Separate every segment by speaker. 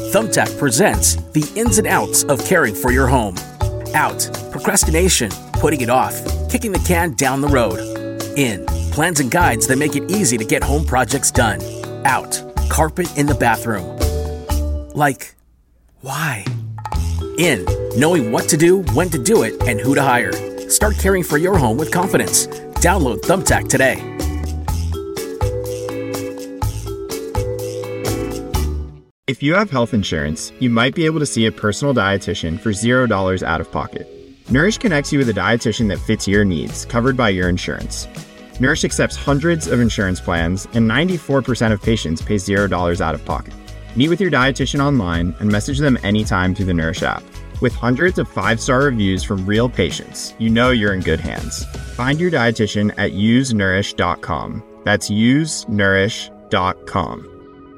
Speaker 1: Thumbtack presents the ins and outs of caring for your home. Out, procrastination, putting it off, kicking the can down the road. In, plans and guides that make it easy to get home projects done. Out, carpet in the bathroom. Like, why? In, knowing what to do, when to do it, and who to hire. Start caring for your home with confidence. Download Thumbtack today.
Speaker 2: If you have health insurance, you might be able to see a personal dietitian for $0 out of pocket. Nourish connects you with a dietitian that fits your needs, covered by your insurance. Nourish accepts hundreds of insurance plans, and 94% of patients pay $0 out of pocket. Meet with your dietitian online and message them anytime through the Nourish app. With hundreds of 5-star reviews from real patients, you know you're in good hands. Find your dietitian at usenourish.com. That's usenourish.com.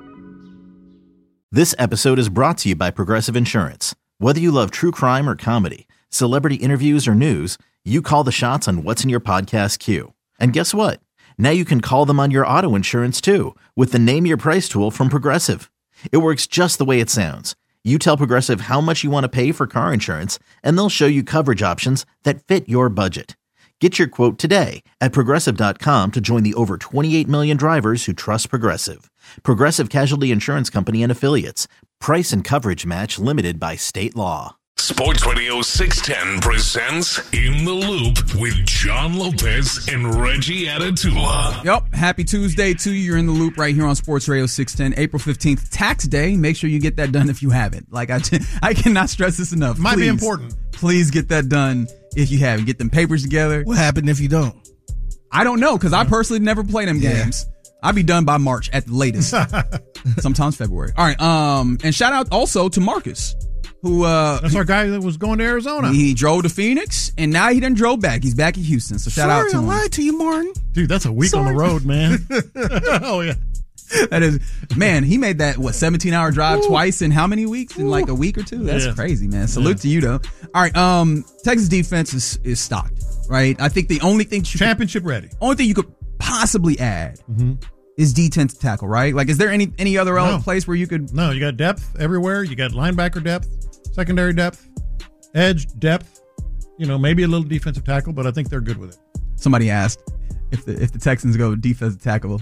Speaker 3: This episode is brought to you by Progressive Insurance. Whether you love true crime or comedy, celebrity interviews or news, you call the shots on what's in your podcast queue. And guess what? Now you can call them on your auto insurance too with the Name Your Price tool from Progressive. It works just the way it sounds. You tell Progressive how much you want to pay for car insurance, and they'll show you coverage options that fit your budget. Get your quote today at Progressive.com to join the over 28 million drivers who trust Progressive. Progressive Casualty Insurance Company and Affiliates. Price and coverage match limited by state law.
Speaker 4: Sports Radio 610 presents In the Loop with John Lopez and Reggie Atatula.
Speaker 5: Yep. Happy Tuesday to you. You're in the loop right here on Sports Radio 610. April 15th, tax day. Make sure you get that done if you haven't. Like I cannot stress this enough.
Speaker 6: Might be important.
Speaker 5: Please get that done if you haven't. Get them papers together.
Speaker 6: What happened if you don't?
Speaker 5: I don't know, because I personally never play them games. I'll be done by March at the latest. Sometimes February. All right. And shout out also to Marcus, who
Speaker 6: that's our guy that was going to Arizona.
Speaker 5: He drove to Phoenix, and now he done drove back. He's back in Houston. So shout out to him.
Speaker 6: I lied to you, Martin. Dude, that's a week on the road, man. Oh yeah.
Speaker 5: That is, man, he made that 17-hour drive twice in how many weeks? In like a week or two? That's crazy, man. Salute to you though. All right, Texas defense is stocked, right? I think the only thing
Speaker 6: championship ready.
Speaker 5: Only thing you could possibly add is D10 to tackle, right? Like, is there any other place where you could?
Speaker 6: No, you got depth everywhere. You got linebacker depth, secondary depth, edge depth. You know, maybe a little defensive tackle, but I think they're good with it.
Speaker 5: Somebody asked if the Texans go defensive tackle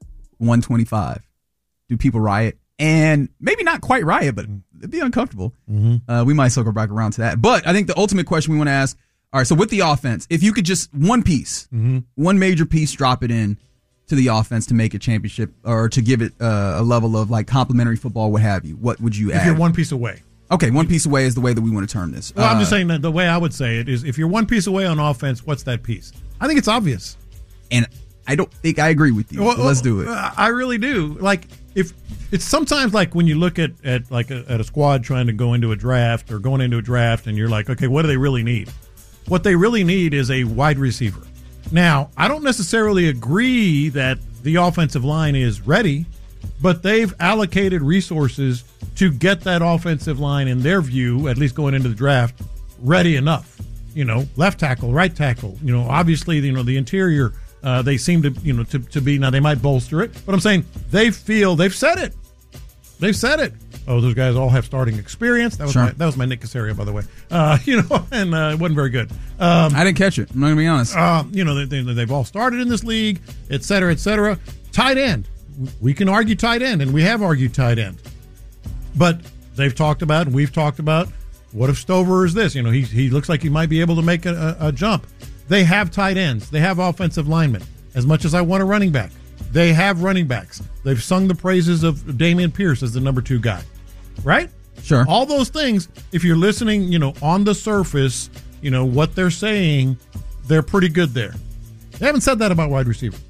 Speaker 5: 125, do people riot? And maybe not quite riot, but it'd be uncomfortable. We might circle back around to that. But I think the ultimate question we want to ask, all right, so with the offense, if you could just one piece, one major piece, drop it in to the offense to make a championship or to give it a level of like complimentary football, what have you, what would you add?
Speaker 6: If you're one piece away.
Speaker 5: Okay, one piece away is the way that we want to term this.
Speaker 6: Well, I'm just saying that the way I would say it is if you're one piece away on offense, what's that piece? I think it's obvious.
Speaker 5: And I don't think I agree with you. Well, let's do it.
Speaker 6: I really do. Like, if it's sometimes like when you look at a squad trying to go into a draft or going into a draft and you're like, okay, what do they really need? What they really need is a wide receiver. Now, I don't necessarily agree that the offensive line is ready, but they've allocated resources to get that offensive line, in their view, at least going into the draft, ready enough. You know, left tackle, right tackle. You know, obviously, you know, the interior, they seem to, you know, to be, now they might bolster it, but I'm saying they've said it. They've said it. Oh, those guys all have starting experience. That was my Nick Caserio, by the way. You know, and it wasn't very good.
Speaker 5: I didn't catch it. I'm not going to be honest.
Speaker 6: You know, they've all started in this league, et cetera, et cetera. Tight end. We can argue tight end, and we have argued tight end. But they've talked about, and we've talked about, what if Stover is this? You know, he looks like he might be able to make a jump. They have tight ends. They have offensive linemen. As much as I want a running back, they have running backs. They've sung the praises of Dameon Pierce as the number 2 guy. Right?
Speaker 5: Sure.
Speaker 6: All those things, if you're listening, you know, on the surface, you know, what they're saying, they're pretty good there. They haven't said that about wide receiver.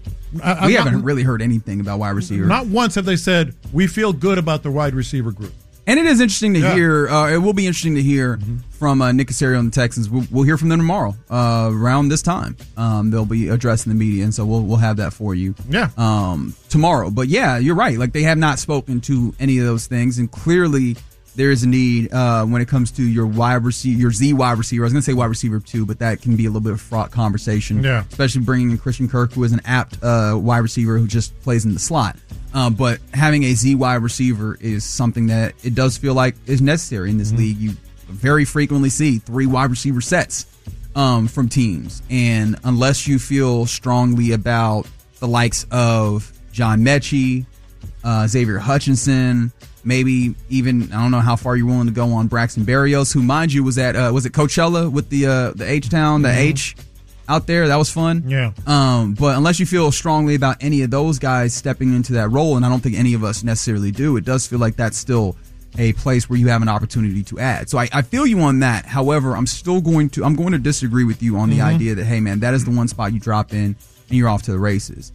Speaker 5: We haven't really heard anything about wide receiver.
Speaker 6: Not once have they said, we feel good about the wide receiver group.
Speaker 5: And it is interesting to hear, it will be interesting to hear from Nick Caserio and the Texans. We'll hear from them tomorrow around this time. They'll be addressing the media, and so we'll have that for you tomorrow. But yeah, you're right. Like, they have not spoken to any of those things, and clearly there is a need when it comes to your wide receiver, your Z wide receiver. I was going to say wide receiver 2, but that can be a little bit of a fraught conversation.
Speaker 6: Yeah.
Speaker 5: Especially bringing in Christian Kirk, who is an apt wide receiver who just plays in the slot. But having a Z wide receiver is something that it does feel like is necessary in this league. You very frequently see 3 wide receiver sets from teams. And unless you feel strongly about the likes of John Mechie, Xavier Hutchinson, maybe even, I don't know how far you're willing to go on Braxton Berrios, who, mind you, was at was it Coachella with the H-Town, the H out there. That was fun.
Speaker 6: Yeah.
Speaker 5: But unless you feel strongly about any of those guys stepping into that role, and I don't think any of us necessarily do, it does feel like that's still a place where you have an opportunity to add. So I feel you on that. However, I'm going to disagree with you on the idea that, hey man, that is the one spot you drop in and you're off to the races.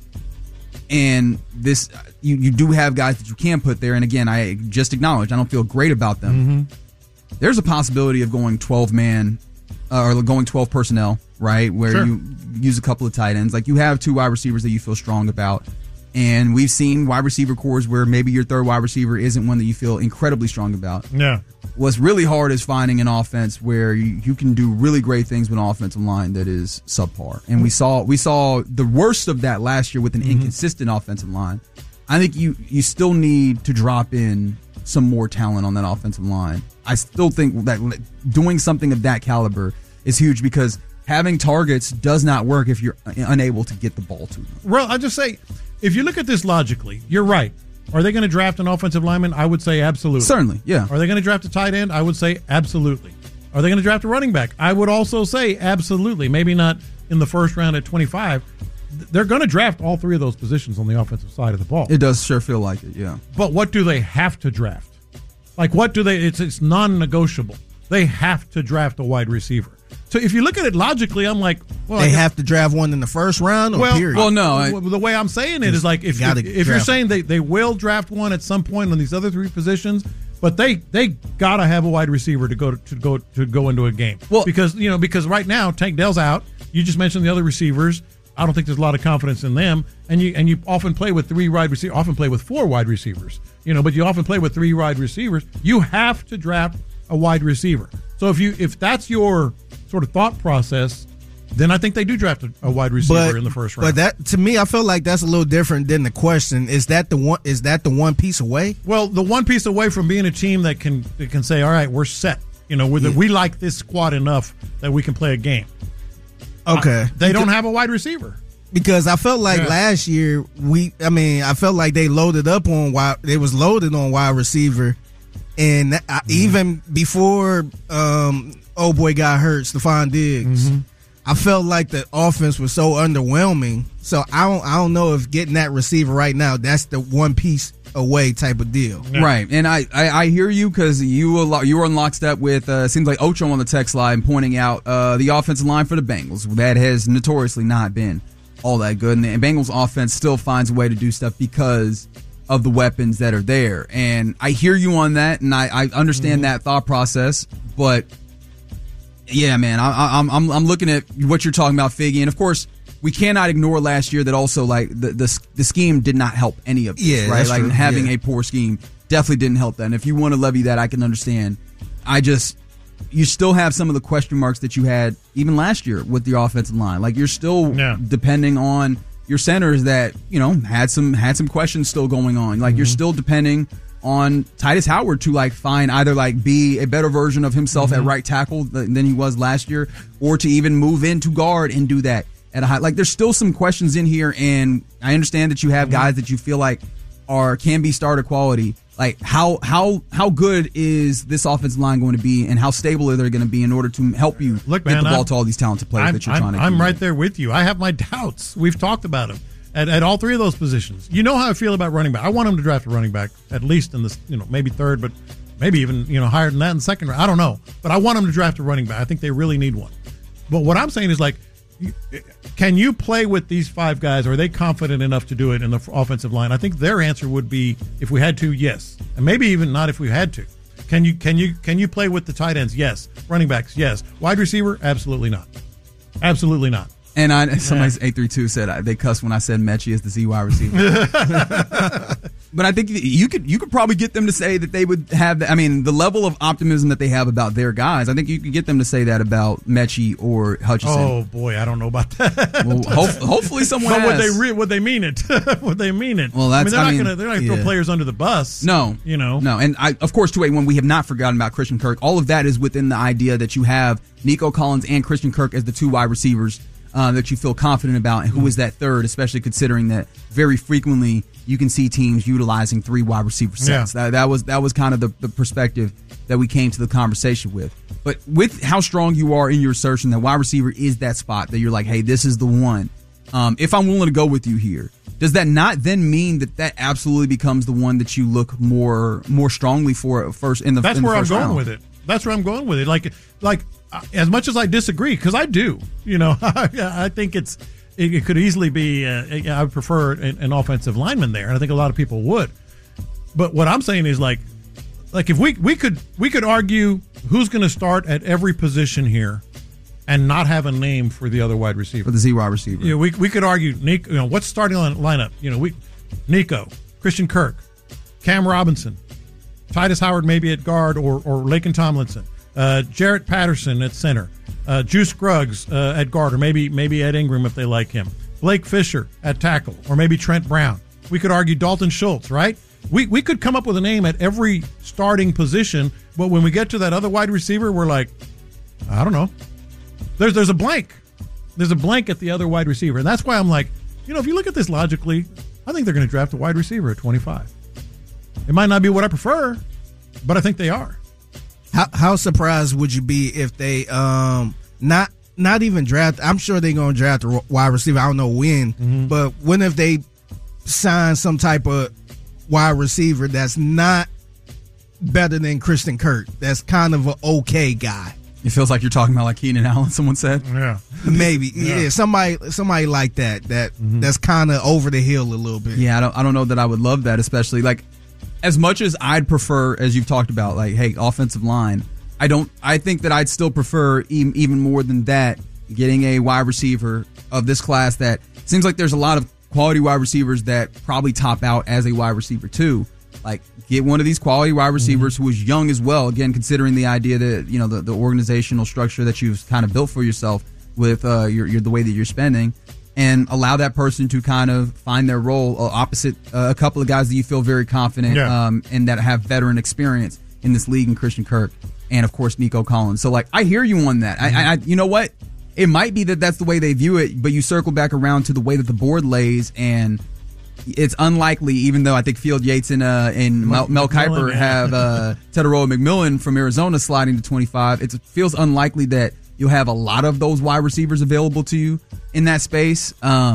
Speaker 5: And this, you do have guys that you can put there. And again, I just acknowledge I don't feel great about them. There's a possibility of going 12-man or going 12 personnel, right? Where you use a couple of tight ends. Like you have 2 wide receivers that you feel strong about. And we've seen wide receiver cores where maybe your third wide receiver isn't one that you feel incredibly strong about.
Speaker 6: Yeah.
Speaker 5: What's really hard is finding an offense where you can do really great things with an offensive line that is subpar. And we saw the worst of that last year with an inconsistent offensive line. I think you still need to drop in some more talent on that offensive line. I still think that doing something of that caliber is huge because having targets does not work if you're unable to get the ball to them.
Speaker 6: Well, I just say, if you look at this logically, you're right. Are they going to draft an offensive lineman? I would say absolutely.
Speaker 5: Certainly, yeah.
Speaker 6: Are they going to draft a tight end? I would say absolutely. Are they going to draft a running back? I would also say absolutely. Maybe not in the first round at 25. They're going to draft all 3 of those positions on the offensive side of the ball.
Speaker 5: It does sure feel like it, yeah.
Speaker 6: But what do they have to draft? Like, what do they? It's non-negotiable. They have to draft a wide receiver. So if you look at it logically, I'm like, well,
Speaker 7: they have to draft one in the first round or period?
Speaker 5: Well, no.
Speaker 6: The way I'm saying it is like if you're saying they will draft one at some point on these other 3 positions, but they gotta have a wide receiver to go into a game. Well, because right now Tank Dell's out. You just mentioned the other receivers. I don't think there's a lot of confidence in them, and you often play with 3 wide receivers. Often play with 4 wide receivers. But you often play with 3 wide receivers. You have to draft a wide receiver. So if that's your sort of thought process, then I think they do draft a wide receiver in the first round.
Speaker 7: But that, to me, I feel like that's a little different than the question. Is that the one piece away?
Speaker 6: Well, the one piece away from being a team that can say, all right, we're set. We like this squad enough that we can play a game.
Speaker 7: Okay.
Speaker 6: They don't have a wide receiver.
Speaker 7: Because I felt like last year I felt like they loaded up on wide receiver, and even before old boy got hurt, Stephon Diggs, I felt like the offense was so underwhelming. So I don't know if getting that receiver right now, that's the one piece away type of deal.
Speaker 5: Yeah. Right. And I hear you because you were in lockstep with seems like Ocho on the text line pointing out the offensive line for the Bengals. That has notoriously not been all that good. And the Bengals offense still finds a way to do stuff because of the weapons that are there. And I hear you on that, and I understand that thought process. But yeah, man, I'm looking at what you're talking about, Figgy, and of course we cannot ignore last year that also like the scheme did not help any of this, right? Like having a poor scheme definitely didn't help that. And if you want to levy that, I can understand. You still have some of the question marks that you had even last year with the offensive line. Like you're still depending on your centers that, had some questions still going on. Like you're still depending on Titus Howard to like find either like be a better version of himself at right tackle than he was last year, or to even move into guard and do that at a high. Like there's still some questions in here, and I understand that you have guys that you feel like can be starter quality. Like how good is this offensive line going to be, and how stable are they going to be in order to help you get the ball to all these talented players that you're trying to?
Speaker 6: I'm right there with you. I have my doubts. We've talked about them at all 3 of those positions. You know how I feel about running back. I want them to draft a running back at least in this, maybe third, but maybe even higher than that in the second round. I don't know, but I want them to draft a running back. I think they really need one. But what I'm saying is like, can you play with these 5 guys? Are they confident enough to do it in the offensive line? I think their answer would be, if we had to, yes, and maybe even not if we had to. Can you play with the tight ends? Yes. Running backs? Yes. Wide receiver? Absolutely not. Absolutely not.
Speaker 5: And somebody's 832 said they cussed when I said Mechie is the Z wide receiver. But I think you could probably get them to say that they would have. I mean, the level of optimism that they have about their guys. I think you could get them to say that about Mechie or Hutchinson.
Speaker 6: Oh boy, I don't know about that.
Speaker 5: Well, hopefully someone.
Speaker 6: But
Speaker 5: has.
Speaker 6: would they mean it? Would they mean it?
Speaker 5: Well, that's.
Speaker 6: they're not going to throw players under the bus.
Speaker 5: No,
Speaker 6: no.
Speaker 5: And of course, 281. We have not forgotten about Christian Kirk. All of that is within the idea that you have Nico Collins and Christian Kirk as the two wide receivers that you feel confident about, and who is that third, especially considering that very frequently you can see teams utilizing 3 wide receiver sets. Yeah. That was kind of the perspective that we came to the conversation with. But with how strong you are in your assertion that wide receiver is that spot that you're like, hey, this is the one. If I'm willing to go with you here, does that not then mean that absolutely becomes the one that you look more strongly for first in the?
Speaker 6: That's
Speaker 5: in the
Speaker 6: where
Speaker 5: first
Speaker 6: I'm going
Speaker 5: round?
Speaker 6: with it. That's where I'm going with it. Like as much as I disagree, because I do, I think it could easily be. I would prefer an offensive lineman there, and I think a lot of people would. But what I'm saying is like if we could argue who's going to start at every position here, and not have a name for the other wide receiver,
Speaker 5: for the Z wide receiver.
Speaker 6: Yeah, we could argue Nico. What's starting lineup? Nico, Christian Kirk, Cam Robinson, Titus Howard maybe at guard or Laken Tomlinson. Jarrett Patterson at center, Juice Scruggs at guard, or maybe Ed Ingram if they like him. Blake Fisher at tackle, or maybe Trent Brown. We could argue Dalton Schultz, right? We could come up with a name at every starting position, but when we get to that other wide receiver, we're like, I don't know. There's a blank. There's a blank at the other wide receiver, and that's why I'm like, if you look at this logically, I think they're going to draft a wide receiver at 25. It might not be what I prefer, but I think they are.
Speaker 7: How surprised would you be if they not even draft? I'm sure they're going to draft a wide receiver. I don't know when, but when if they sign some type of wide receiver that's not better than Christian Kirk? That's kind of an okay guy.
Speaker 5: It feels like you're talking about like Keenan Allen. Someone said,
Speaker 6: yeah,
Speaker 7: maybe, yeah, somebody like that. That's kind of over the hill a little bit.
Speaker 5: Yeah, I don't know that I would love that, especially like. As much as I'd prefer, as you've talked about, like, hey, offensive line, I think that I'd still prefer even more than that, getting a wide receiver of this class that seems like there's a lot of quality wide receivers that probably top out as a wide receiver too. Like, get one of these quality wide receivers who is young as well. Again, considering the idea that, the organizational structure that you've kind of built for yourself with the way that you're spending. And allow that person to kind of find their role opposite a couple of guys that you feel very confident and that have veteran experience in this league, and Christian Kirk and, of course, Nico Collins. So, like, I hear you on that. I you know what? It might be that that's the way they view it, but you circle back around to the way that the board lays, and it's unlikely, even though I think Field Yates and Mel Kiper have Teteroa McMillan from Arizona sliding to 25. It feels unlikely that you'll have a lot of those wide receivers available to you in that space.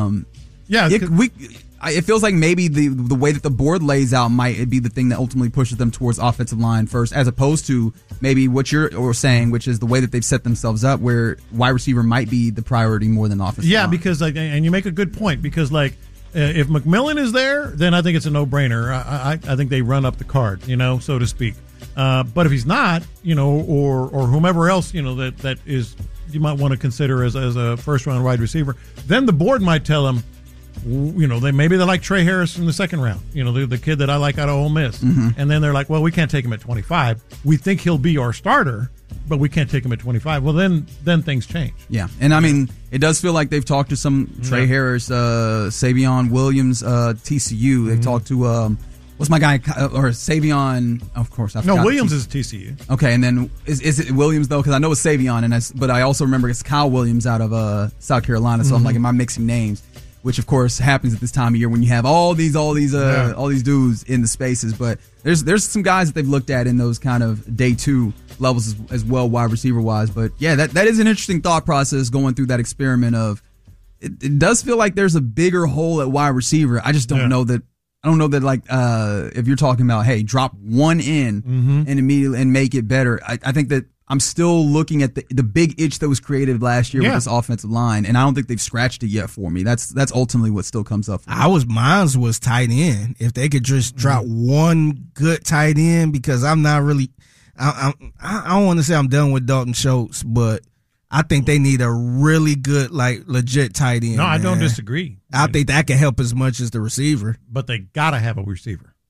Speaker 5: It feels like maybe the way that the board lays out might be the thing that ultimately pushes them towards offensive line first, as opposed to maybe what you're saying, which is the way that they've set themselves up, where wide receiver might be the priority more than offensive line.
Speaker 6: Yeah, because and you make a good point, because if McMillan is there, then I think it's a no-brainer. I think they run up the card, so to speak. But if he's not, or whomever else, that is, you might want to consider as a first-round wide receiver, then the board might tell him, maybe they like Trey Harris in the second round, the kid that I like out of Ole Miss. And then they're like, well, we can't take him at 25. We think he'll be our starter, but we can't take him at 25. Well, then things change.
Speaker 5: Yeah, and I mean, it does feel like they've talked to some Trey Harris, Savion Williams, TCU. They've talked to what's my guy, or Savion? Of course, I forgot.
Speaker 6: No, Williams is TCU.
Speaker 5: Okay, and then is it Williams though? Because I know it's Savion, but I also remember it's Kyle Williams out of South Carolina. So I'm like, am I mixing names? Which of course happens at this time of year when you have all these dudes in the spaces. But there's some guys that they've looked at in those kind of day two levels as well, wide receiver wise. But yeah, that is an interesting thought process going through that experiment of it does feel like there's a bigger hole at wide receiver. I just don't know that. I don't know that, like, if you're talking about, hey, drop one in and immediately and make it better. I think that I'm still looking at the big itch that was created last year with this offensive line, and I don't think they've scratched it yet for me. That's ultimately what still comes up for me.
Speaker 7: Mine was tight end. If they could just drop one good tight end, because I'm not really, I don't want to say I'm done with Dalton Schultz, but I think they need a really good, like, legit tight end.
Speaker 6: No, I don't disagree.
Speaker 7: I think that can help as much as the receiver.
Speaker 6: But they got to have a receiver.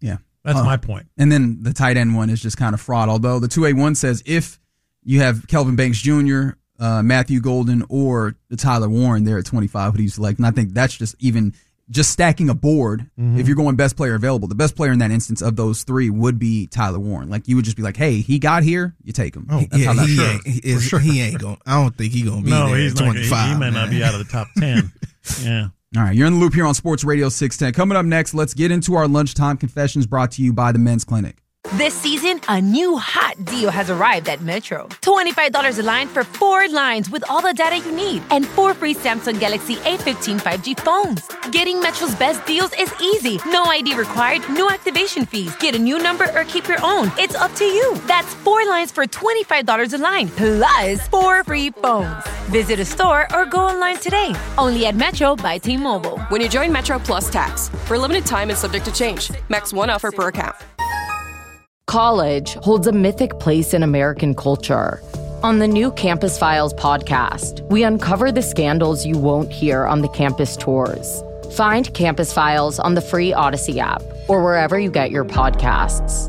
Speaker 5: Yeah.
Speaker 6: That's my point.
Speaker 5: And then the tight end one is just kind of fraud. Although the 2A1 says if you have Kelvin Banks Jr., Matthew Golden, or the Tyler Warren there at 25, who do you select? And I think that's just stacking a board. If you're going best player available, the best player in that instance of those three would be Tyler Warren. Like you would just be like, hey, he got here, you take him.
Speaker 7: Oh,
Speaker 5: That's how that
Speaker 7: he ain't going. I don't think he's going to be there.
Speaker 6: He's
Speaker 7: at 25.
Speaker 6: He may not be out of the top 10. Yeah.
Speaker 5: All right, you're in the loop here on Sports Radio 610. Coming up next, let's get into our lunchtime confessions brought to you by the Men's Clinic.
Speaker 8: This season, a new hot deal has arrived at Metro. $25 a line for 4 lines with all the data you need and 4 free Samsung Galaxy A15 5G phones. Getting Metro's best deals is easy. No ID required, no activation fees. Get a new number or keep your own. It's up to you. That's 4 lines for $25 a line, plus 4 free phones. Visit a store or go online today. Only at Metro by T-Mobile.
Speaker 9: When you join Metro Plus Tax, for a limited time and subject to change. Max 1 offer per account.
Speaker 10: College holds a mythic place in American culture. On the new Campus Files podcast, we uncover the scandals you won't hear on the campus tours. Find Campus Files on the free Odyssey app or wherever you get your podcasts.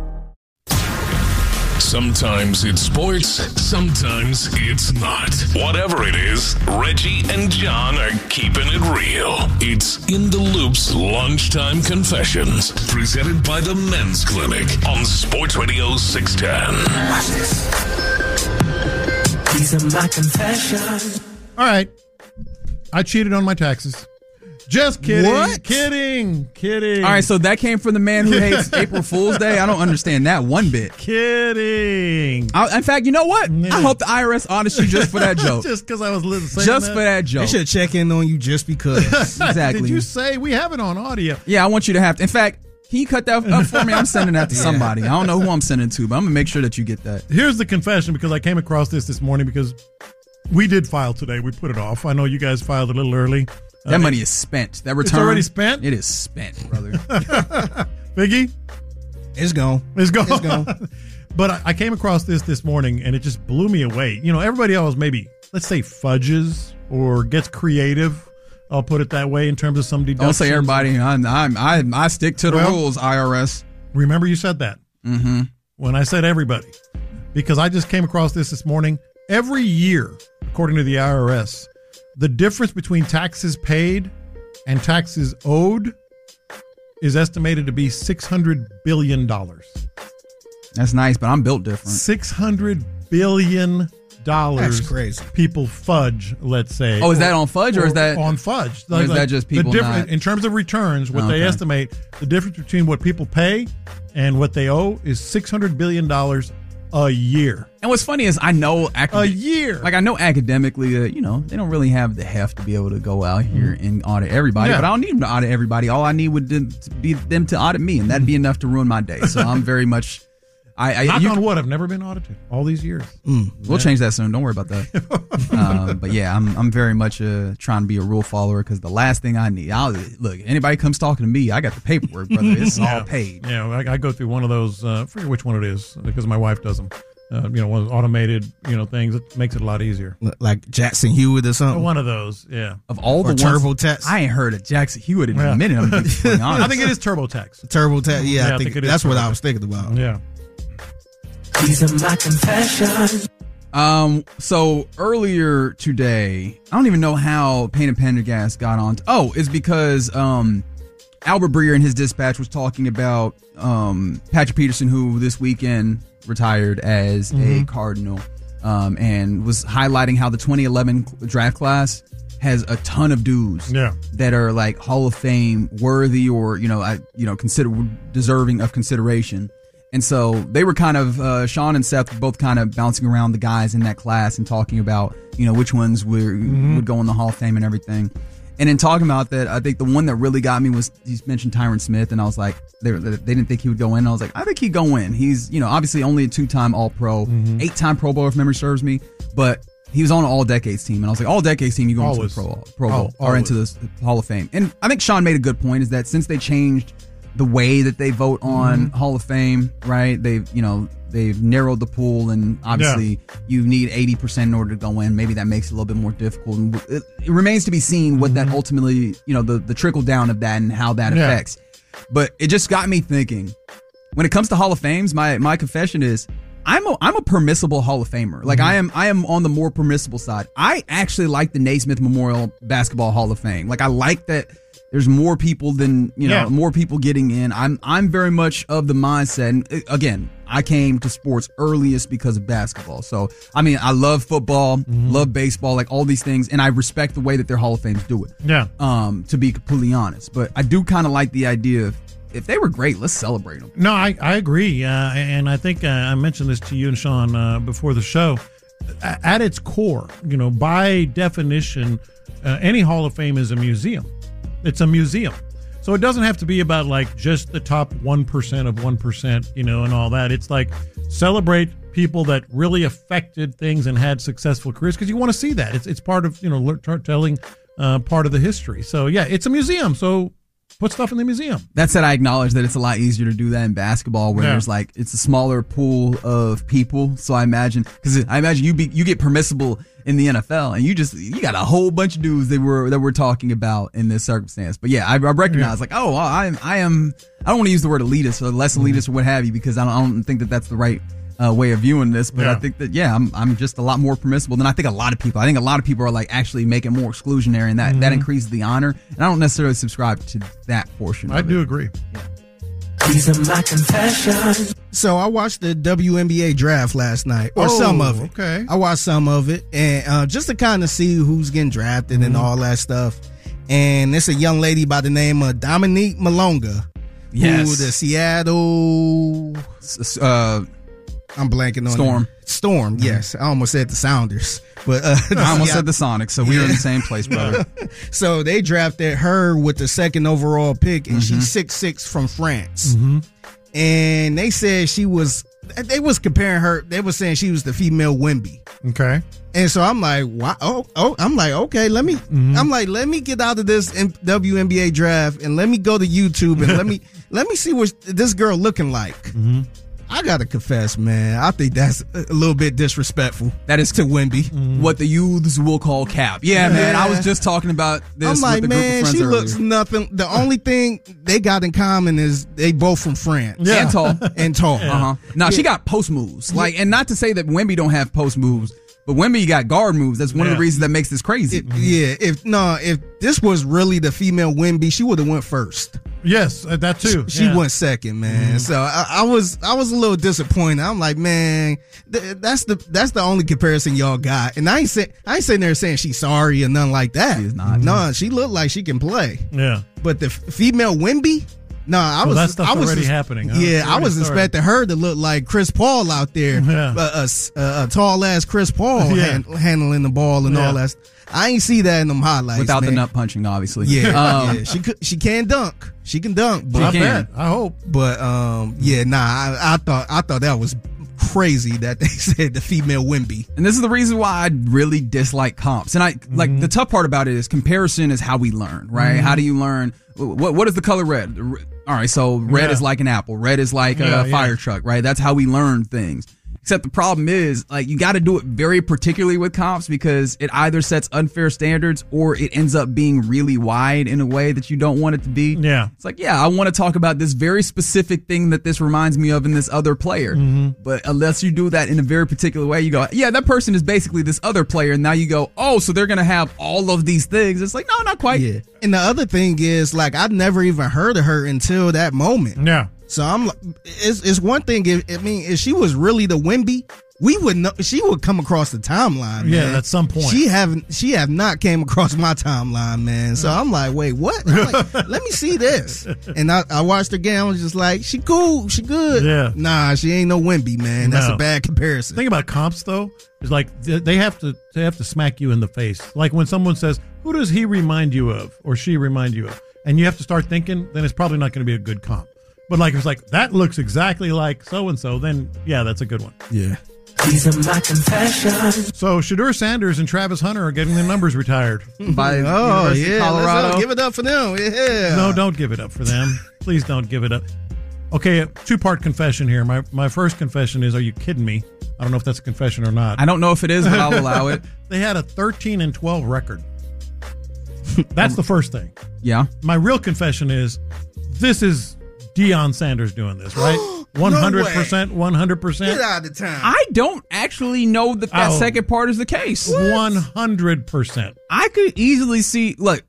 Speaker 4: Sometimes it's sports, sometimes it's not. Whatever it is, Reggie and John are keeping it real. It's In the Loop's Lunchtime Confessions, presented by the Men's Clinic on Sports Radio 610.
Speaker 11: Watch this. These are my confessions.
Speaker 6: All right. I cheated on my taxes. Just kidding.
Speaker 7: What?
Speaker 6: Kidding.
Speaker 5: All right, so that came from the man who hates April Fool's Day. I don't understand that one bit.
Speaker 6: Kidding.
Speaker 5: In fact, you know what? I hope the IRS honors you just for that joke.
Speaker 6: Just because I was saying
Speaker 5: just for that joke.
Speaker 7: They should check in on you just because.
Speaker 5: Exactly.
Speaker 6: Did you say we have it on audio?
Speaker 5: Yeah, I want you to have to. In fact, can you cut that up for me? I'm sending that to somebody. I don't know who I'm sending to, but I'm going to make sure that you get that.
Speaker 6: Here's the confession, because I came across this morning because we did file today. We put it off. I know you guys filed a little early.
Speaker 5: That money is spent. That return.
Speaker 6: It's already spent?
Speaker 5: It is spent, brother.
Speaker 6: Biggie?
Speaker 7: It's gone.
Speaker 6: It's gone. But I came across this morning, and it just blew me away. You know, everybody else maybe, let's say, fudges or gets creative. I'll put it that way in terms of some deductions.
Speaker 5: Don't say everybody. I stick to the rules, IRS.
Speaker 6: Remember you said that.
Speaker 5: Mm-hmm.
Speaker 6: When I said everybody. Because I just came across this morning. Every year, according to the IRS, the difference between taxes paid and taxes owed is estimated to be $600 billion.
Speaker 5: That's nice, but I'm built different.
Speaker 6: $600 billion.
Speaker 7: That's crazy.
Speaker 6: People fudge, let's say.
Speaker 5: Oh, is that on fudge or is that
Speaker 6: on fudge?
Speaker 5: Or is that just people not?
Speaker 6: In terms of returns, what they estimate, the difference between what people pay and what they owe is $600 billion a year.
Speaker 5: And what's funny is I know
Speaker 6: a year.
Speaker 5: Like I know academically that, they don't really have the heft to be able to go out here and audit everybody.
Speaker 6: Yeah.
Speaker 5: But I don't need them to audit everybody. All I need would be them to audit me, and that'd be enough to ruin my day. So I'm very much
Speaker 6: knock on wood, I've never been audited all these years.
Speaker 5: We'll change that soon. Don't worry about that. But yeah, I'm very much trying to be a rule follower, because the last thing I need, look, anybody comes talking to me, I got the paperwork, brother. It's all paid.
Speaker 6: Yeah, I go through one of those. I forget which one it is because my wife does them. One of those automated, things that makes it a lot easier.
Speaker 7: Like Jackson Hewitt or something.
Speaker 6: One of those, yeah.
Speaker 5: Of all the
Speaker 7: TurboTax.
Speaker 5: I ain't heard of Jackson Hewitt in a minute. I'm being honest.
Speaker 6: I think it is TurboTax.
Speaker 7: TurboTax. Yeah, I think
Speaker 6: it is
Speaker 7: that's what I was thinking about.
Speaker 6: Yeah.
Speaker 11: These are my confessions.
Speaker 5: So earlier today, I don't even know how Payne & Pendergast got on. It's because Albert Breer in his dispatch was talking about Patrick Peterson, who this weekend retired as a Cardinal, and was highlighting how the 2011 draft class has a ton of dudes that are like Hall of Fame worthy, or consider deserving of consideration. And so they were kind of, Sean and Seth were both kind of bouncing around the guys in that class and talking about, which ones would go in the Hall of Fame and everything. And in talking about that, I think the one that really got me was he mentioned Tyron Smith, and I was like, they didn't think he would go in. And I was like, I think he'd go in. He's, obviously only a 2-time All-Pro, 8-time Pro Bowl if memory serves me, but he was on an All-Decades team. And I was like, All-Decades team, you go into the Pro Bowl or into the Hall of Fame. And I think Sean made a good point, is that since they changed the way that they vote on Hall of Fame, right? They've narrowed the pool, and obviously you need 80% in order to go in. Maybe that makes it a little bit more difficult. And it remains to be seen what that ultimately, the trickle down of that and how that affects. But it just got me thinking. When it comes to Hall of Fames, my confession is I'm a permissible Hall of Famer. Like I am on the more permissible side. I actually like the Naismith Memorial Basketball Hall of Fame. Like I like that there's more people than, more people getting in. I'm very much of the mindset. And again, I came to sports earliest because of basketball. So, I mean, I love football, love baseball, like all these things, and I respect the way that their Hall of Fames do it.
Speaker 6: Yeah.
Speaker 5: To be completely honest. But I do kind of like the idea of, if they were great, let's celebrate them.
Speaker 6: No, I agree. And I think I mentioned this to you and Sean before the show. At its core, by definition, any Hall of Fame is a museum. It's a museum. So it doesn't have to be about like just the top 1% of 1%, and all that. It's like celebrate people that really affected things and had successful careers, because you want to see that. It's part of, telling part of the history. So yeah, it's a museum. So put stuff in the museum.
Speaker 5: That said, I acknowledge that it's a lot easier to do that in basketball, where there's it's a smaller pool of people. So I imagine you get permissible in the NFL, and you got a whole bunch of dudes that we're talking about in this circumstance. But yeah, I recognize I don't want to use the word elitist or less elitist or what have you, because I don't think that that's the right way of viewing this, but I think that I'm just a lot more permissible than I think a lot of people. I think a lot of people are like actually making more exclusionary, and that increases the honor. And I don't necessarily subscribe to that portion.
Speaker 6: I do agree.
Speaker 5: Yeah.
Speaker 11: These are my confessions.
Speaker 7: So I watched the WNBA draft last night, or some of it.
Speaker 6: Okay.
Speaker 7: I watched some of it, and just to kind of see who's getting drafted and all that stuff. And it's a young lady by the name of Dominique Malonga, who the Seattle. I'm blanking on Storm, yes. I almost said the Sounders. But
Speaker 5: I almost said the Sonics, so we were in the same place, brother.
Speaker 7: So they drafted her with the second overall pick, and she's 6'6" from France. And they said they was comparing her, they were saying she was the female Wemby.
Speaker 6: Okay.
Speaker 7: And so I'm like, wow. I'm like, okay, let me get out of this WNBA draft and let me go to YouTube and let me see what this girl looking like. I gotta confess, man, I think that's a little bit disrespectful.
Speaker 5: That is
Speaker 7: to Wemby.
Speaker 5: What the youths will call cap. Yeah, man, I was just talking about this.
Speaker 7: I'm like,
Speaker 5: with a group of friends
Speaker 7: she
Speaker 5: earlier.
Speaker 7: looks nothing. The only thing they got in common is they both from France.
Speaker 5: And tall.
Speaker 7: And tall.
Speaker 5: Now, she got post moves. And not to say that Wemby don't have post moves, but Wemby got guard moves. That's one of the reasons that makes this crazy.
Speaker 7: If this was really the female Wemby, she would have went first.
Speaker 6: Yes, that too.
Speaker 7: She went second, man. So I was a little disappointed. I'm like, man, that's the only comparison y'all got. And I ain't sitting there saying she's sorry or nothing like that.
Speaker 5: She's not.
Speaker 7: No, she looked like she can play.
Speaker 6: Yeah.
Speaker 7: But the female Wemby,
Speaker 6: that stuff's already happening. Huh?
Speaker 7: Yeah, I was expecting her to look like Chris Paul out there, a tall ass Chris Paul handling the ball and all that. I ain't see that in them highlights
Speaker 5: without the nut punching, obviously.
Speaker 7: Yeah, she can dunk. She can dunk.
Speaker 6: But I bet. I hope.
Speaker 7: But I thought that was crazy that they said the female Wemby.
Speaker 5: And this is the reason why I really dislike comps. And like the tough part about it is comparison is how we learn, right? How do you learn? What is the color red? All right, so red is like an apple. Red is like a fire truck, right? That's how we learn things. Except the problem is, you got to do it very particularly with comps, because it either sets unfair standards or it ends up being really wide in a way that you don't want it to be.
Speaker 6: Yeah.
Speaker 5: It's like, I want to talk about this very specific thing that this reminds me of in this other player. But unless you do that in a very particular way, you go, that person is basically this other player. And now you go, oh, so they're going to have all of these things. It's like, no, not quite.
Speaker 7: Yeah. And the other thing is, I'd never even heard of her until that moment.
Speaker 6: Yeah.
Speaker 7: So I'm like, it's one thing. If she was really the Wemby, we would know. She would come across the timeline.
Speaker 6: Yeah,
Speaker 7: man.
Speaker 6: at some point.
Speaker 7: She have not came across my timeline, man. So I'm like, wait, what? I'm like, let me see this. And I watched her game. I was just like, she cool, she good.
Speaker 6: Yeah.
Speaker 7: Nah, she ain't no Wemby, man. That's a bad comparison.
Speaker 6: The thing about comps though is they have to smack you in the face. Like when someone says, "Who does he remind you of?" or "She remind you of?" and you have to start thinking, then it's probably not going to be a good comp. But if it's like, that looks exactly like so-and-so, then that's a good one.
Speaker 7: Yeah.
Speaker 11: These are my confessions.
Speaker 6: So Shedeur Sanders and Travis Hunter are getting their numbers retired.
Speaker 5: By University of Colorado.
Speaker 7: Give it up for them. Yeah.
Speaker 6: No, don't give it up for them. Please don't give it up. Okay, a two-part confession here. My first confession is, are you kidding me? I don't know if that's a confession or not.
Speaker 5: I don't know if it is, but I'll allow it.
Speaker 6: They had a 13-12 record. That's the first thing.
Speaker 5: Yeah.
Speaker 6: My real confession is, This is Deion Sanders doing this, right? 100%, 100%.
Speaker 7: Get out of town.
Speaker 5: I don't actually know that second part is the case.
Speaker 6: 100%.
Speaker 5: I could easily see, look,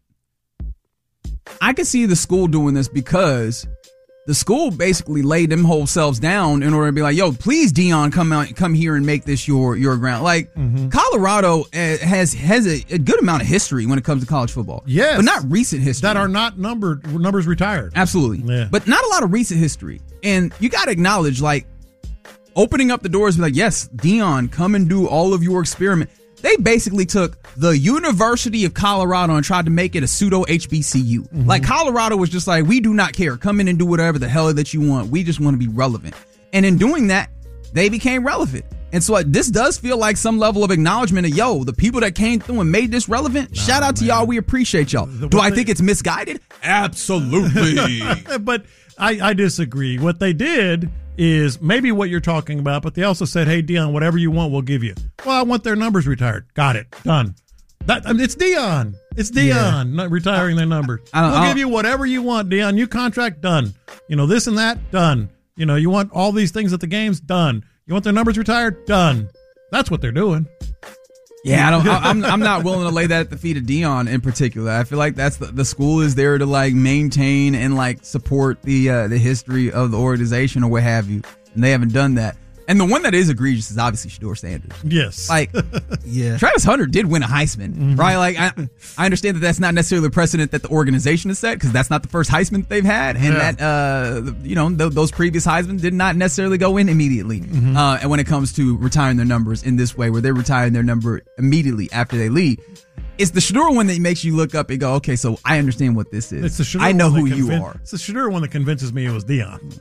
Speaker 5: I could see the school doing this because the school basically laid them whole selves down in order to be like, yo, please, Deion, come here and make this your ground. Like, Colorado has a good amount of history when it comes to college football.
Speaker 6: Yes.
Speaker 5: But not recent history.
Speaker 6: That are not numbers retired.
Speaker 5: Absolutely.
Speaker 6: Yeah.
Speaker 5: But not a lot of recent history. And you got to acknowledge, like, opening up the doors, be like, yes, Deion, come and do all of your experiment. They basically took the University of Colorado and tried to make it a pseudo HBCU. Like, Colorado was just like, we do not care. Come in and do whatever the hell that you want. We just want to be relevant. And in doing that, they became relevant. And so this does feel like some level of acknowledgement of, yo, the people that came through and made this relevant, shout out to y'all. We appreciate y'all. Do I think it's misguided? Absolutely.
Speaker 6: But I disagree. What they did is maybe what you're talking about, but they also said, hey, Deion, whatever you want, we'll give you. Well, I want their numbers retired. Got it. Done. It's Deion. It's Deion not retiring their numbers. We'll give you whatever you want, Deion. New contract, done. This and that, done. You want all these things at the games, done. You want their numbers retired, done. That's what they're doing.
Speaker 5: Yeah, I'm not willing to lay that at the feet of Deion in particular. I feel like that's the school is there to like maintain and like support the history of the organization or what have you, and they haven't done that. And the one that is egregious is obviously Shedeur Sanders.
Speaker 6: Yes.
Speaker 5: Like,
Speaker 7: yeah.
Speaker 5: Travis Hunter did win a Heisman, right? Like, I understand that that's not necessarily a precedent that the organization has set because that's not the first Heisman that they've had. And that, those previous Heisman did not necessarily go in immediately. And when it comes to retiring their numbers in this way, where they're retiring their number immediately after they leave, it's the Shedeur one that makes you look up and go, okay, so I understand what this is.
Speaker 6: It's the Shedeur
Speaker 5: I know
Speaker 6: one
Speaker 5: who you are.
Speaker 6: It's the Shedeur one that convinces me it was Deion.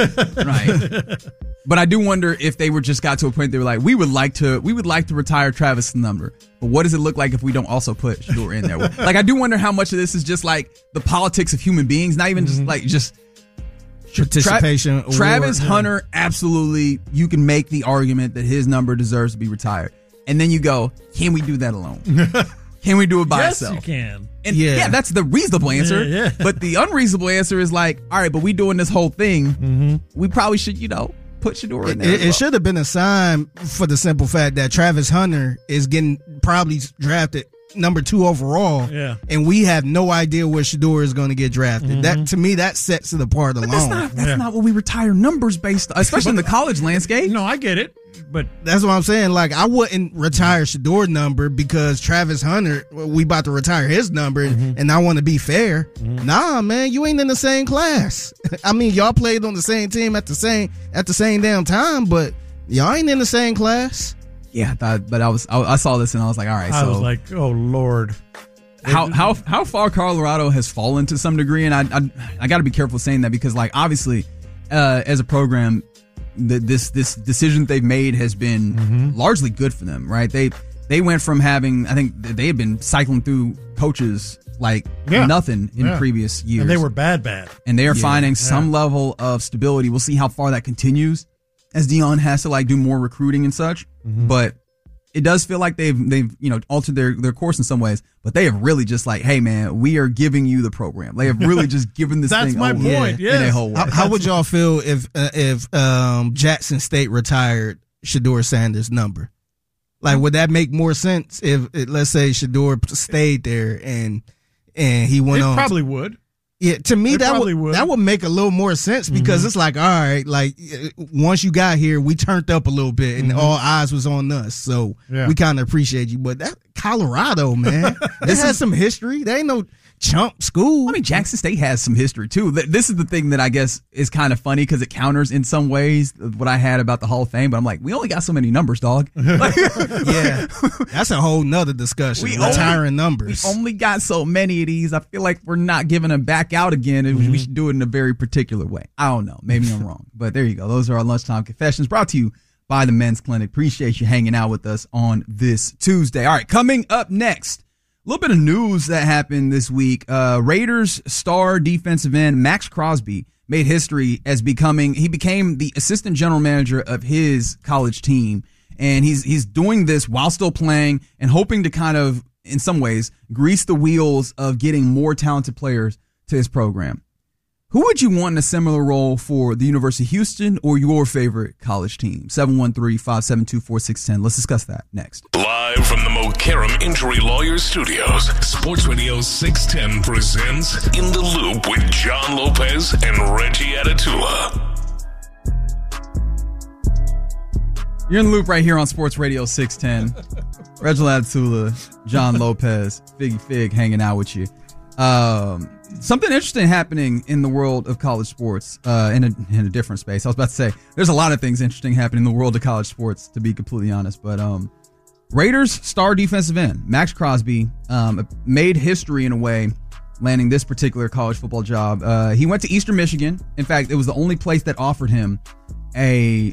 Speaker 5: Right. But I do wonder if they were just got to a point they were like, we would like to retire Travis' number. But what does it look like if we don't also put Shedeur in there? Like, I do wonder how much of this is just like the politics of human beings, not even just
Speaker 7: participation.
Speaker 5: Travis Hunter, absolutely, you can make the argument that his number deserves to be retired. And then you go, can we do that alone? Can we do it by
Speaker 6: yes,
Speaker 5: itself?
Speaker 6: Yes, you can.
Speaker 5: And yeah, that's the reasonable answer.
Speaker 6: Yeah.
Speaker 5: But the unreasonable answer is like, all right, but we doing this whole thing. We probably should, put Shedeur in there.
Speaker 7: It should have been a sign for the simple fact that Travis Hunter is getting probably drafted number 2 overall.
Speaker 6: Yeah.
Speaker 7: And we have no idea where Shedeur is going to get drafted. That, to me, that sets it apart alone.
Speaker 5: That's not what we retire numbers based on, especially in the college landscape.
Speaker 6: No, I get it. But
Speaker 7: that's what I'm saying. Like, I wouldn't retire Shedeur number because Travis Hunter, we about to retire his number, and I want to be fair. Nah, man, you ain't in the same class. I mean, y'all played on the same team at the same damn time, but y'all ain't in the same class.
Speaker 5: Yeah, but I saw this and I was like, all right.
Speaker 6: I was like, oh Lord.
Speaker 5: How far Colorado has fallen to some degree, and I got to be careful saying that because, like, obviously, as a program, this decision they've made has been largely good for them, right? They went from having, I think they had been cycling through coaches like nothing in previous years,
Speaker 6: and they were bad, and
Speaker 5: they are finding some level of stability. We'll see how far that continues as Deion has to like do more recruiting and such, but it does feel like they've altered their course in some ways, but they have really just like, hey man, we are giving you the program. They have really just given this
Speaker 6: That's
Speaker 5: thing
Speaker 6: my
Speaker 5: over
Speaker 6: point. Yes.
Speaker 5: in a whole way.
Speaker 7: How would y'all feel if Jackson State retired Shedeur Sanders' number? Like, would that make more sense if let's say Shedeur stayed there and he went on?
Speaker 6: Probably would.
Speaker 7: Yeah, to me that would make a little more sense because it's like, all right, like once you got here, we turned up a little bit and all eyes was on us, so we kind of appreciate you. But that Colorado, man, this has some history. There ain't no chump school.
Speaker 5: I mean, Jackson State has some history too. This is the thing that I guess is kind of funny because it counters in some ways what I had about the Hall of Fame. But I'm like, we only got so many numbers, dog.
Speaker 7: Yeah, that's a whole nother discussion. Retiring numbers.
Speaker 5: We only got so many of these. I feel like we're not giving them back out again, and we should do it in a very particular way. I don't know. Maybe I'm wrong, but there you go. Those are our lunchtime confessions brought to you by the Men's Clinic. Appreciate you hanging out with us on this Tuesday. All right, coming up next. A little bit of news that happened this week. Raiders star defensive end Max Crosby made history as he became the assistant general manager of his college team. And he's doing this while still playing and hoping to kind of, in some ways, grease the wheels of getting more talented players to his program. Who would you want in a similar role for the University of Houston or your favorite college team? 713-572-4610. Let's discuss that next.
Speaker 4: Live from the Mokaram Injury Lawyers Studios, Sports Radio 610 presents In the Loop with John Lopez and Reggie Atatula.
Speaker 5: You're in the loop right here on Sports Radio 610. Reginald Atatula, John Lopez, Figgy Fig hanging out with you. Something interesting happening in the world of college sports in a different space. I was about to say, there's a lot of things interesting happening in the world of college sports, to be completely honest. But Raiders star defensive end, Max Crosby, made history in a way, landing this particular college football job. He went to Eastern Michigan. In fact, it was the only place that offered him a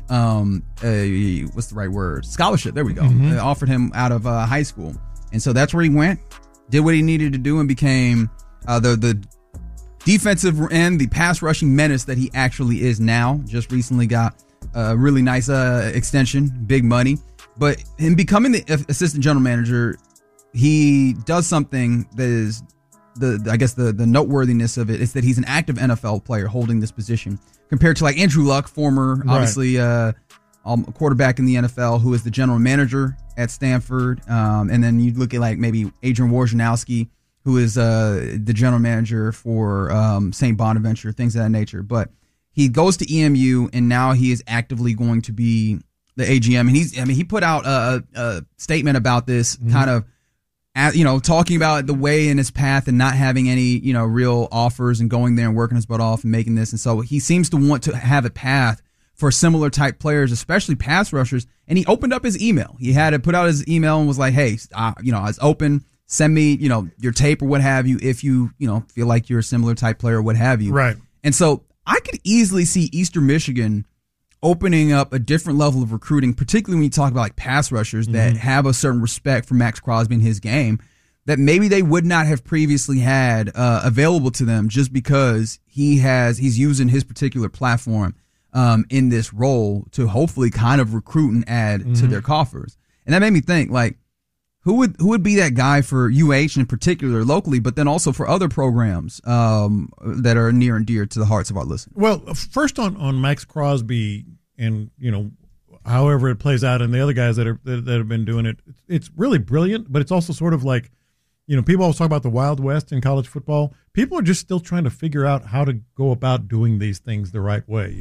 Speaker 5: what's the right word? Scholarship. There we go. They offered him out of high school. And so that's where he went, did what he needed to do, and became the defensive end, the pass rushing menace that he actually is now. Just recently got a really nice extension, big money. But in becoming the assistant general manager, he does something that is the noteworthiness of it is that he's an active NFL player holding this position compared to like Andrew Luck, former obviously quarterback in the NFL, who is the general manager at Stanford. And then you look at like maybe Adrian Wojnarowski, who is the general manager for St. Bonaventure, things of that nature. But he goes to EMU, and now he is actively going to be the AGM. And he put out a statement about this, kind of, talking about the way in his path and not having any, real offers and going there and working his butt off and making this. And so he seems to want to have a path for similar type players, especially pass rushers. And he opened up his email. He had to put out his email and was like, hey, I was open. Send me, your tape or what have you, if you, feel like you're a similar type player or what have you.
Speaker 6: Right.
Speaker 5: And so I could easily see Eastern Michigan opening up a different level of recruiting, particularly when you talk about like pass rushers that have a certain respect for Max Crosby and his game that maybe they would not have previously had available to them, just because he's using his particular platform in this role to hopefully kind of recruit and add to their coffers. And that made me think, like, who would be that guy for UH in particular locally, but then also for other programs that are near and dear to the hearts of our listeners?
Speaker 6: Well, first on Max Crosby, and however it plays out, and the other guys that have been doing it, it's really brilliant. But it's also sort of like, people always talk about the Wild West in college football. People are just still trying to figure out how to go about doing these things the right way.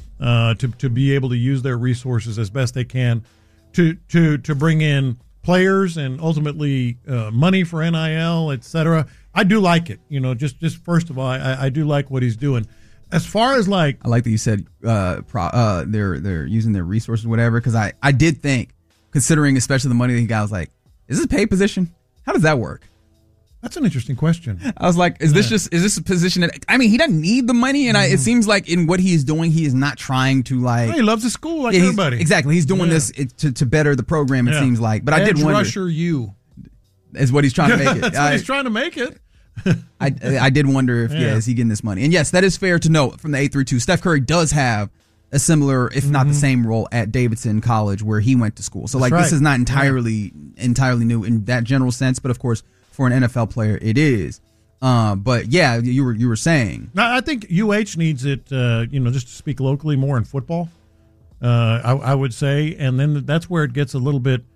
Speaker 6: To be able to use their resources as best they can to bring in players and ultimately money for NIL, etc. I do like it. Just first of all, I do like what he's doing. As far as like,
Speaker 5: I like that you said they're using their resources, whatever. Because I did think, considering especially the money that he got, I was like, is this a paid position? How does that work?
Speaker 6: That's an interesting question.
Speaker 5: I was like, is this a position that, he doesn't need the money, and it seems like in what he is doing, he is not trying to like.
Speaker 6: He loves his school like everybody.
Speaker 5: Exactly, he's doing this to better the program. It seems like, but I did wonder.
Speaker 6: Rusher you
Speaker 5: is what he's trying to make it.
Speaker 6: That's what he's trying to make it.
Speaker 5: I did wonder if is he getting this money, and yes, that is fair to note from the 832. Steph Curry does have a similar, if not the same, role at Davidson College where he went to school. So this is not entirely new in that general sense, but of course, for an NFL player, it is. But yeah, you were saying.
Speaker 6: I think UH needs it. Just to speak locally more in football. I would say, and then that's where it gets a little bit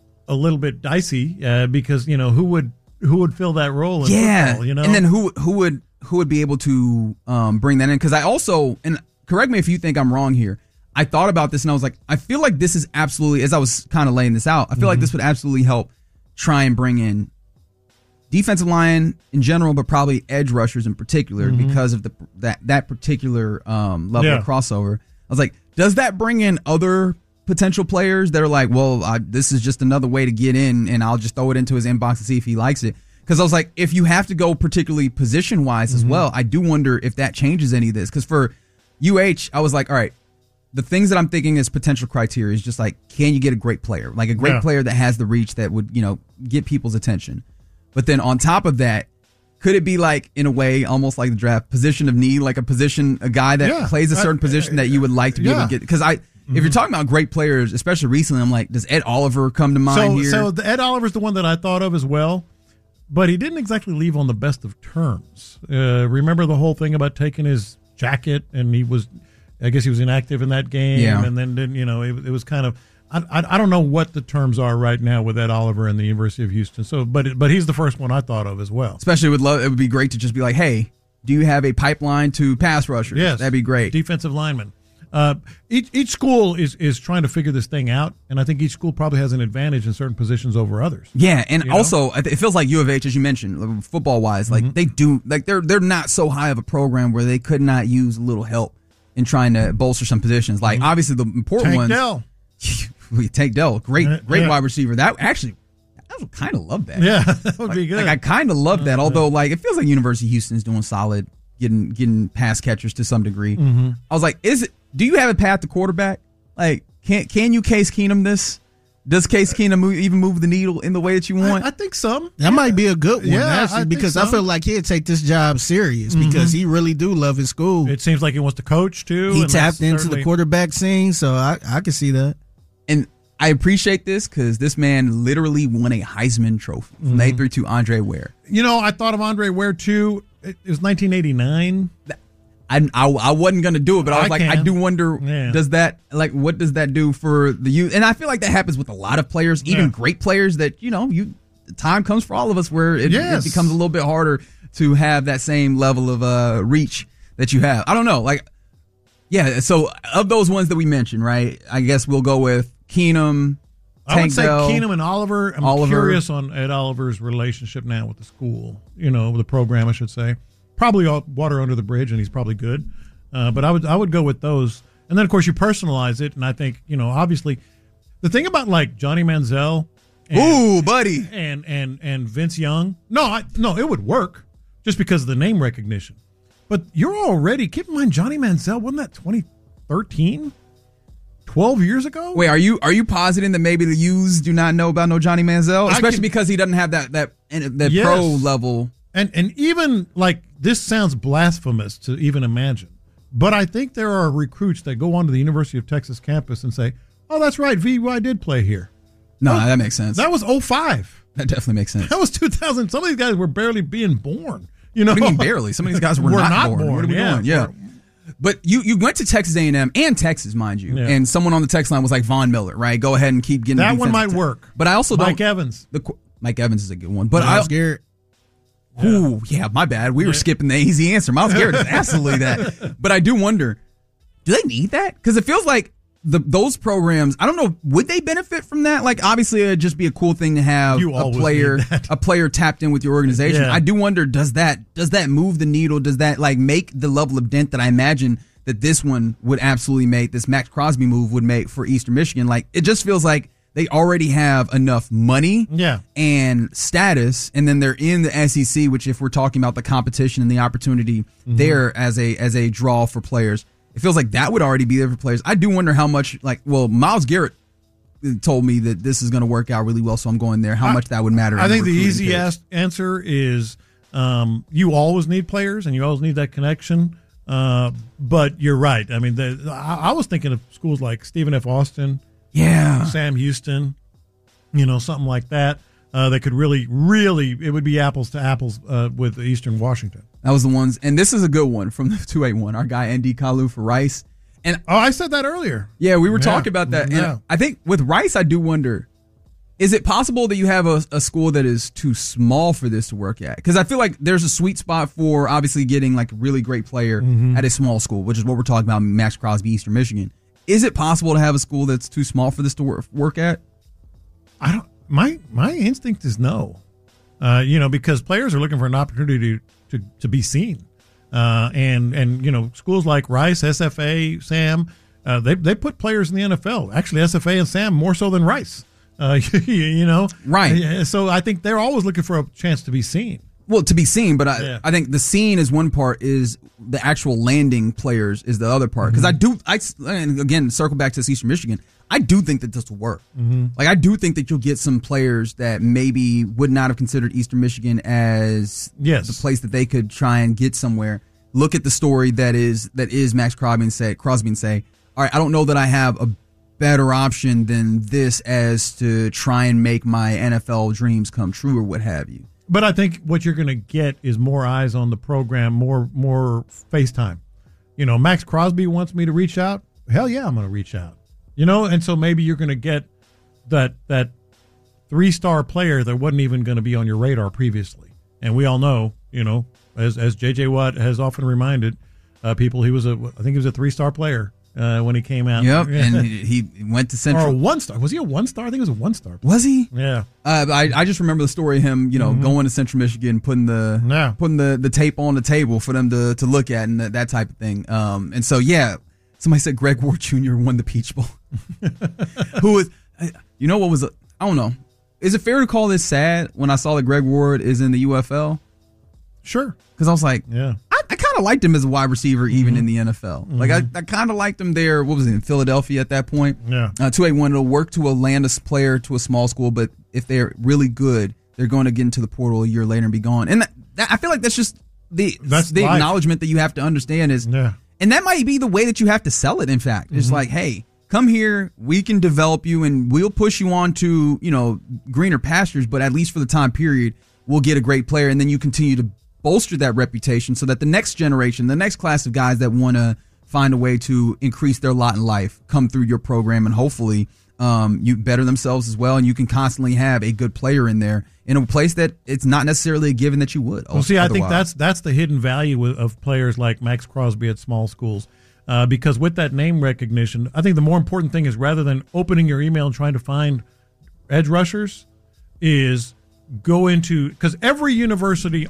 Speaker 6: dicey because who would fill that role in football?
Speaker 5: And then who would be able to bring that in? Because I also, and correct me if you think I'm wrong here, I thought about this and I was like, I feel like this is absolutely, as I was kind of laying this out, I feel like this would absolutely help try and bring in defensive line in general, but probably edge rushers in particular because of that particular level of crossover. I was like, does that bring in other potential players that are like, well, this is just another way to get in, and I'll just throw it into his inbox to see if he likes it? Because I was like, if you have to go particularly position-wise as well, I do wonder if that changes any of this. Because for UH, I was like, all right, the things that I'm thinking as potential criteria is just like, can you get a great player? Like a great player that has the reach that would, get people's attention. But then on top of that, could it be like, in a way, almost like the draft, position of need, like a guy that plays a certain position that you would like to be able to get? Because if you're talking about great players, especially recently, I'm like, does Ed Oliver come to mind here?
Speaker 6: So the Ed Oliver's the one that I thought of as well. but he didn't exactly leave on the best of terms. Remember the whole thing about taking his jacket, and I guess he was inactive in that game, and then didn't, it was kind of, I don't know what the terms are right now with Ed Oliver and the University of Houston. So, but he's the first one I thought of as well.
Speaker 5: Especially it would be great to just be like, hey, do you have a pipeline to pass rushers?
Speaker 6: Yes,
Speaker 5: that'd be great.
Speaker 6: Defensive linemen. Each school is trying to figure this thing out, and I think each school probably has an advantage in certain positions over others.
Speaker 5: Yeah, and also it feels like U of H, as you mentioned, football wise, like they do, like they're not so high of a program where they could not use a little help in trying to bolster some positions. Like obviously the important
Speaker 6: Tank
Speaker 5: ones.
Speaker 6: Dell.
Speaker 5: Tank Dell, great wide receiver. I would kind of love that.
Speaker 6: Yeah, that would be good.
Speaker 5: Like I kind of love that. Although like it feels like University of Houston is doing solid, getting pass catchers to some degree. I was like, do you have a path to quarterback? Like, can you Case Keenum this? Does Case Keenum even move the needle in the way that you want?
Speaker 6: I think some.
Speaker 7: That might be a good one,
Speaker 6: actually,
Speaker 7: because I feel like he'd take this job serious because he really do love his school.
Speaker 6: It seems like he wants to coach too.
Speaker 7: He tapped into the quarterback scene, so I can see that.
Speaker 5: And I appreciate this because this man literally won a Heisman Trophy from the 832 Andre Ware.
Speaker 6: I thought of Andre Ware too. It was 1989.
Speaker 5: I wasn't gonna do it, but I was like, I do wonder, does that, like, what does that do for the youth? And I feel like that happens with a lot of players, even great players that the time comes for all of us where it becomes a little bit harder to have that same level of reach that you have. I don't know, like, so of those ones that we mentioned, right? I guess we'll go with Keenum.
Speaker 6: I would say Keenum and Oliver. I'm curious on Ed Oliver's relationship now with the school, with the program, I should say. Probably water under the bridge, and he's probably good. But I would go with those. And then, of course, you personalize it, and I think, obviously, the thing about, like, Johnny Manziel.
Speaker 5: Ooh, buddy.
Speaker 6: And Vince Young. No, it would work just because of the name recognition. But you're already, keep in mind, Johnny Manziel, wasn't that 2013? 12 years ago?
Speaker 5: Wait, are you positing that maybe the youths do not know about no Johnny Manziel? Especially because he doesn't have that pro level.
Speaker 6: And even, like, this sounds blasphemous to even imagine, but I think there are recruits that go onto the University of Texas campus and say, oh, that's right, VY did play here.
Speaker 5: No, that makes sense.
Speaker 6: That was 2005.
Speaker 5: That definitely makes sense.
Speaker 6: That was 2000. Some of these guys were barely being born.
Speaker 5: What do you mean barely? Some of these guys were not born. What are we doing? Yeah. But you went to Texas A&M and Texas, mind you, and someone on the text line was like Von Miller, right? Go ahead and keep getting
Speaker 6: that one might work.
Speaker 5: But I also
Speaker 6: Mike Evans.
Speaker 5: Mike Evans is a good one. But
Speaker 7: Myles Garrett.
Speaker 5: Ooh, yeah, my bad. We were skipping the easy answer. Myles Garrett is absolutely that. But I do wonder, do they need that? Because it feels like those programs, I don't know, would they benefit from that? Like, obviously, it'd just be a cool thing to have a player tapped in with your organization.
Speaker 6: Yeah.
Speaker 5: I do wonder, does that move the needle? Does that, like, make the level of dent that I imagine that this one would absolutely make, this Max Crosby move would make for Eastern Michigan? Like, it just feels like they already have enough money and status, and then they're in the SEC, which, if we're talking about the competition and the opportunity there as a draw for players, it feels like that would already be there for players. I do wonder how much, Myles Garrett told me that this is going to work out really well, so I'm going there. How much that would matter?
Speaker 6: I think the easy answer is you always need players, and you always need that connection. But you're right. I mean, I was thinking of schools like Stephen F. Austin.
Speaker 5: Yeah.
Speaker 6: Sam Houston, something like that. That could really, it would be apples to apples with Eastern Washington.
Speaker 5: That was the ones. And this is a good one from the 281, our guy, Andy Kalu for Rice. And
Speaker 6: I said that earlier.
Speaker 5: Yeah, we were talking about that. And I think with Rice, I do wonder, is it possible that you have a school that is too small for this to work at? Because I feel like there's a sweet spot for obviously getting like a really great player at a small school, which is what we're talking about, Max Crosby, Eastern Michigan. Is it possible to have a school that's too small for this to work at?
Speaker 6: I don't. My instinct is no. Because players are looking for an opportunity to be seen, and schools like Rice, SFA, Sam, they put players in the NFL. Actually, SFA and Sam more so than Rice.
Speaker 5: Right.
Speaker 6: So I think they're always looking for a chance to be seen.
Speaker 5: Well, to be seen, but I think the scene is one part, is the actual landing players is the other part. Because and again, circle back to Eastern Michigan, I do think that this will work. Like, I do think that you'll get some players that maybe would not have considered Eastern Michigan as the place that they could try and get somewhere. Look at the story that is Max Crosby and say, all right, I don't know that I have a better option than this as to try and make my NFL dreams come true or what have you.
Speaker 6: But I think what you're going to get is more eyes on the program, more FaceTime. You know, Max Crosby wants me to reach out. Hell yeah, I'm going to reach out. You know, and so maybe you're going to get that 3-star player that wasn't even going to be on your radar previously. And we all know, you know, as J.J. Watt has often reminded people, I think he was a 3-star player when he came out.
Speaker 5: Yep, and he went to Central.
Speaker 6: Or a 1-star. Was he a 1-star? I think it was a 1-star.
Speaker 5: Was he?
Speaker 6: Yeah.
Speaker 5: I just remember the story of him, you know, going to Central Michigan, putting the tape on the table for them to look at and that type of thing. And so, yeah, somebody said Greg Ward Jr. won the Peach Bowl. Who was, you know what was, I don't know. Is it fair to call this sad when I saw that Greg Ward is in the UFL?
Speaker 6: Sure.
Speaker 5: Because I was like,
Speaker 6: yeah,
Speaker 5: I kind of liked him as a wide receiver even in the NFL. Like, I kind of liked him there. What was it, in Philadelphia at that point?
Speaker 6: Yeah.
Speaker 5: 281 to work to a land a player to a small school, but if they're really good, they're going to get into the portal a year later and be gone. And that I feel like that's just the acknowledgement that you have to understand is, and that might be the way that you have to sell it, in fact. It's like, hey, come here, we can develop you, and we'll push you on to, you know, greener pastures, but at least for the time period, we'll get a great player, and then you continue to bolster that reputation so that the next generation, the next class of guys that want to find a way to increase their lot in life come through your program, and hopefully you better themselves as well, and you can constantly have a good player in there in a place that it's not necessarily a given that you would.
Speaker 6: Well, see, I think that's the hidden value of players like Max Crosby at small schools. Because with that name recognition, I think the more important thing is, rather than opening your email and trying to find edge rushers, is go into, because every university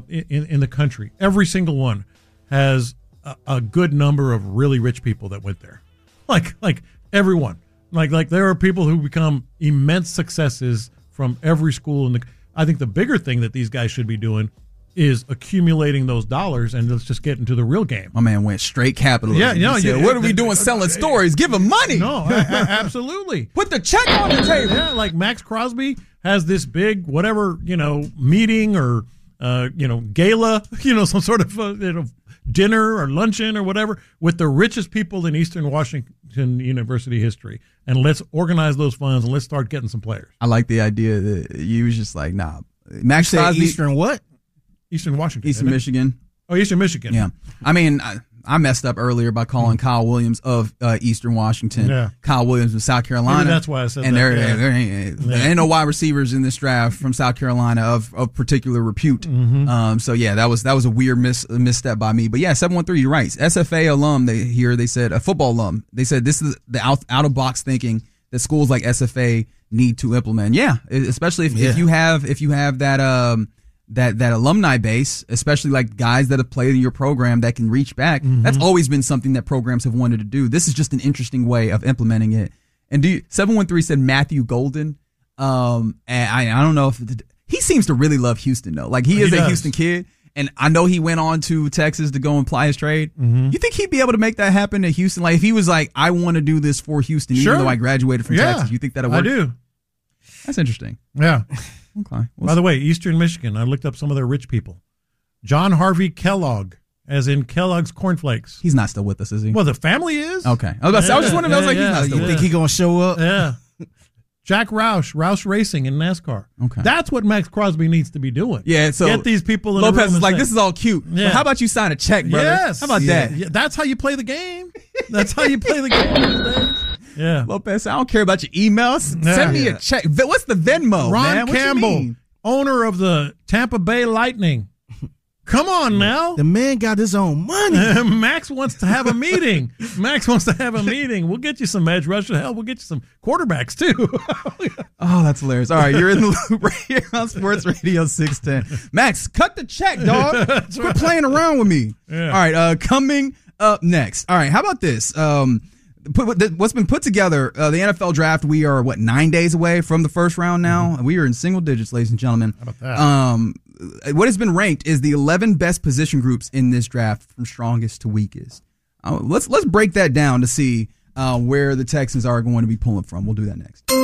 Speaker 6: in the country, every single one has a good number of really rich people that went there. Like everyone. Like there are people who become immense successes from every school I think the bigger thing that these guys should be doing is accumulating those dollars, and let's just get into the real game.
Speaker 5: My man went straight capitalism.
Speaker 6: Yeah, you know,
Speaker 5: said, what are we doing selling stories? Give them money.
Speaker 6: No, absolutely.
Speaker 5: Put the check on the table.
Speaker 6: Yeah, like Max Crosby has this big whatever, you know, meeting or you know, gala, you know, some sort of you know, dinner or luncheon or whatever with the richest people in Eastern Washington University history, and let's organize those funds and let's start getting some players.
Speaker 5: I like the idea that you was just like, nah, Max Crosby.
Speaker 7: Eastern what?
Speaker 6: Eastern Washington.
Speaker 5: Eastern Michigan.
Speaker 6: Oh, Eastern Michigan.
Speaker 5: Yeah. I mean, I messed up earlier by calling Kyle Williams of Eastern Washington.
Speaker 6: Yeah.
Speaker 5: Kyle Williams of South Carolina.
Speaker 6: Maybe that's why I said
Speaker 5: and
Speaker 6: that.
Speaker 5: There ain't no wide receivers in this draft from South Carolina of particular repute. So, yeah, that was a weird misstep by me. But, yeah, 713, you're right. SFA alum, they said, a football alum. They said this is the out-of-box thinking that schools like SFA need to implement. Yeah, especially if you have that that alumni base, especially like guys that have played in your program that can reach back. That's always been something that programs have wanted to do. This is just an interesting way of implementing it. And 713 said Matthew Golden. And I don't know if he seems to really love Houston though. Like he is a Houston kid, and I know he went on to Texas to go and ply his trade. You think he'd be able to make that happen at Houston? Like if he was like, I want to do this for Houston, even though I graduated from Texas, you think that'll work?
Speaker 6: I do.
Speaker 5: That's interesting.
Speaker 6: Yeah.
Speaker 5: Okay.
Speaker 6: By the way, Eastern Michigan, I looked up some of their rich people. John Harvey Kellogg, as in Kellogg's cornflakes.
Speaker 5: He's not still with us, is he?
Speaker 6: Well, the family is.
Speaker 5: Okay. I was just wondering. I was like, he's not still with us.
Speaker 7: You think he's going to show up?
Speaker 6: Yeah. Jack Roush Racing in NASCAR.
Speaker 5: Okay.
Speaker 6: That's what Max Crosby needs to be doing.
Speaker 5: Yeah, so
Speaker 6: get these people in
Speaker 5: Lopez
Speaker 6: the room
Speaker 5: is
Speaker 6: and
Speaker 5: like,
Speaker 6: say,
Speaker 5: this is all cute.
Speaker 6: Yeah.
Speaker 5: How about you sign a check, brother?
Speaker 6: Yes.
Speaker 5: How about that?
Speaker 6: Yeah, that's how you play the game. That's how you play the game. Yeah.
Speaker 5: Lopez, I don't care about your emails. Send me a check. What's the Venmo,
Speaker 6: Ron
Speaker 5: man? What
Speaker 6: Campbell, owner of the Tampa Bay Lightning. Come on now.
Speaker 7: The man got his own money.
Speaker 6: Max wants to have a meeting. We'll get you some edge rushers. Hell, we'll get you some quarterbacks too.
Speaker 5: Oh, that's hilarious. All right, you're in the loop right here on Sports Radio 610. Max, cut the check, dog. Quit playing around with me.
Speaker 6: Yeah.
Speaker 5: All right, coming up next. All right, how about this? What's been put together, the NFL draft, we are, 9 days away from the first round now? We are in single digits, ladies and gentlemen.
Speaker 6: How about that?
Speaker 5: What has been ranked is the 11 best position groups in this draft from strongest to weakest. Let's break that down to see where the Texans are going to be pulling from. We'll do that next.